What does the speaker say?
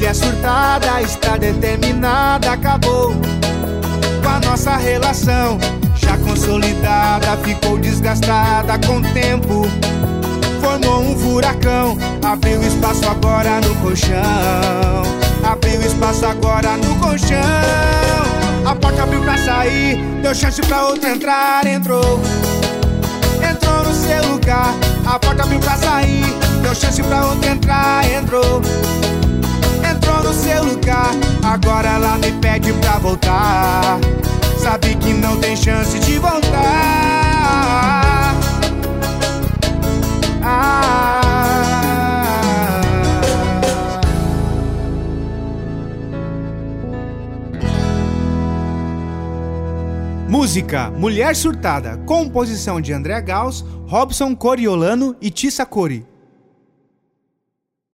mulher surtada, está determinada, acabou com a nossa relação. Já consolidada, ficou desgastada com o tempo, formou um furacão. Abriu espaço agora no colchão, abriu espaço agora no colchão. A porta abriu pra sair, deu chance pra outra entrar, entrou no seu lugar. A porta abriu pra sair, deu chance pra outra entrar, entrou no seu lugar. Agora ela me pede pra voltar, sabe que não tem chance de voltar. Música Mulher Surtada, composição de André Gauss, Robson Coriolano e Tissa Cori.